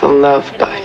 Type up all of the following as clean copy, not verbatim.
for love, buddy.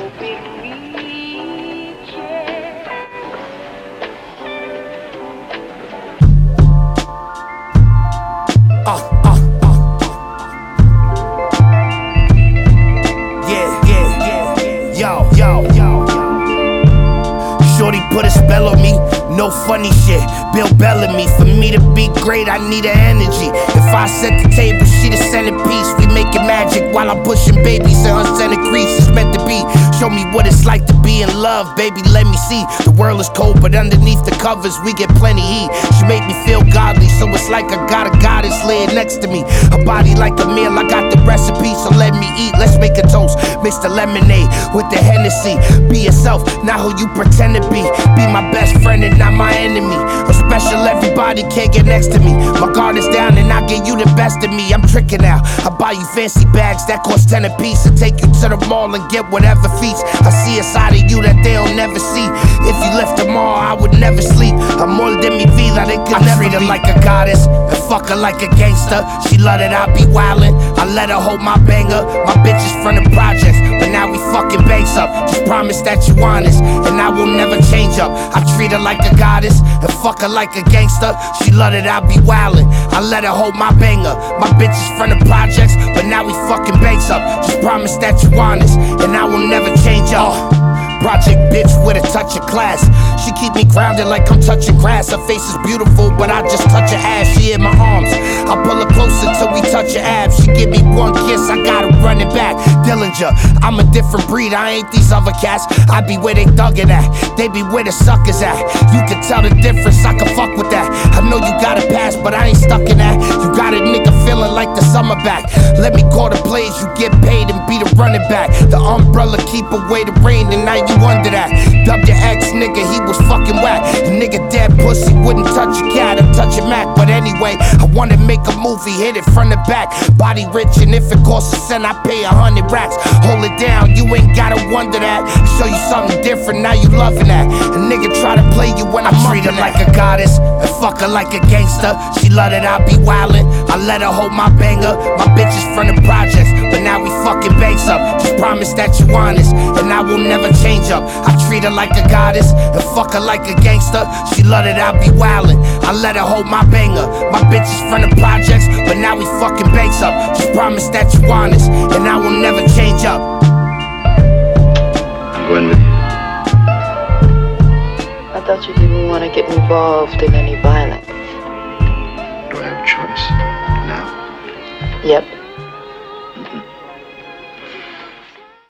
Shorty put a spell on me, no funny shit. Bill Bellamy, for me to be great, I need her energy. If I set the table, she the centerpiece. We making magic while I'm pushing babies in her center crease. It's meant to be. Show me what it's like to be in love, baby, let me see. The world is cold, but underneath the covers, we get plenty heat. She make me feel godly, so it's like I got a goddess laying next to me. Her body like a meal, I got the recipe, so let me eat. Let's make a toast, mix the lemonade with the Hennessy. Be yourself, not who you pretend to be. Be my best friend and not my enemy. I'm special, everybody can't get next to me. My guard is down and I give you the best of me. I'm tricking out, I buy you fancy bags that cost 10 a piece, and take you to the mall and get whatever feast. I see a side of you that they'll never see. If you left tomorrow, I would never sleep. Amor de mi vida, they could never treat her like a goddess and fuck her like a gangster. She love that I be wildin', I let her hold my banger. My bitch is from the projects, but now we fucking banks up. Just promise that you honest, and I will never change up. I treat her like a goddess and fuck her like a gangster. She love that I be wildin', I let her hold my banger. My bitch is from the projects, but now we fucking banks up. Just promise that you honest, and I will never change up. Project bitch with a touch of class. She keep me grounded like I'm touching grass. Her face is beautiful, but I just touch her ass. She in my arms, I pull her closer till we touch her abs. She give me one kiss, I gotta run it back. Dillinger, I'm a different breed, I ain't these other cats. I be where they thuggin' at, they be where the suckers at. You can tell the difference, I can fuck with that. I know you got a pass, but I ain't stuck in that. You got a nigga feeling like the summer back. Let me call the plays, you get paid and be the running back. The umbrella keep away the rain, and now you under that. WX nigga, he was fucking whack. The nigga dead pussy wouldn't touch a cat, I'm touching Mac. But anyway, I wanna make a movie, hit it from the back. Body rich, and if it costs a cent, I pay 100 racks. Hold it down, you ain't gotta wonder that. Show you something different, now you loving that. A nigga try to play you when I treat her like a goddess and fuck her like a gangster. She love that I be wildin', I let her hold my banger. My bitch is from the projects, but now we fucking banks up. Just promise that you honest, and I will never change up. I treat her like a goddess and fuck her like a gangster. She love that I be wildin', I let her hold my banger. My bitch is from the projects, but now we fucking banks up. Just promise that you honest, and I will never change up. I'm going with you. I thought you didn't want to get involved in any violence. Do I have a choice now? Yep.